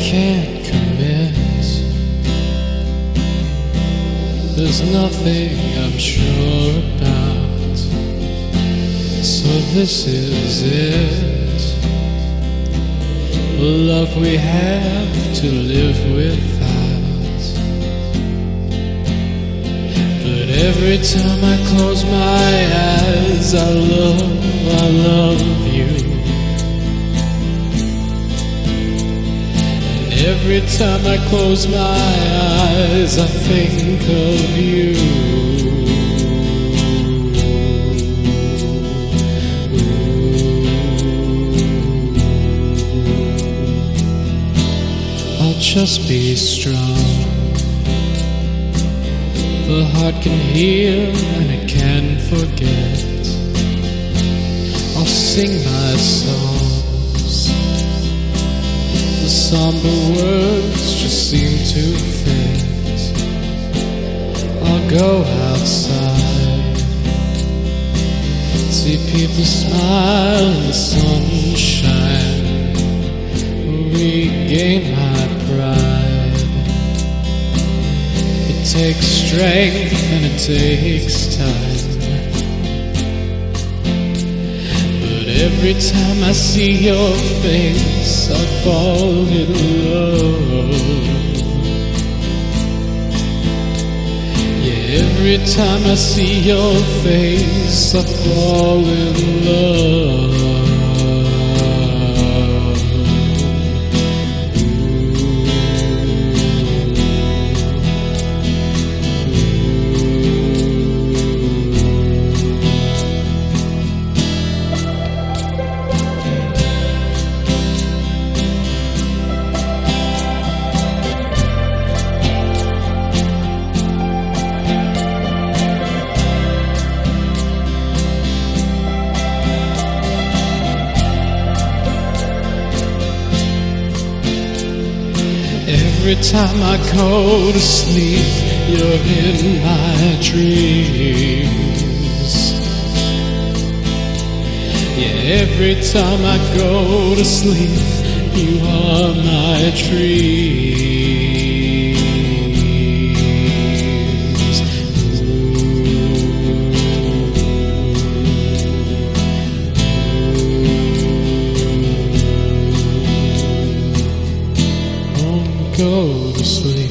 can't commit. There's nothing I'm sure about. So this is it, a love we have to live without. But every time I close my eyes, I love you. Every time I close my eyes, I think of you. I'll just be strong. The heart can heal and it can forget. I'll sing my songs. The somber words just seem to fit. I'll go outside, see people smile in the sunshine, regain my pride. It takes strength and it takes time. Every time I see your face, I fall in love. Yeah, every time I see your face, I fall in love. Every time I go to sleep, you're in my dreams. Yeah, every time I go to sleep, you are my dreams. Go to sleep.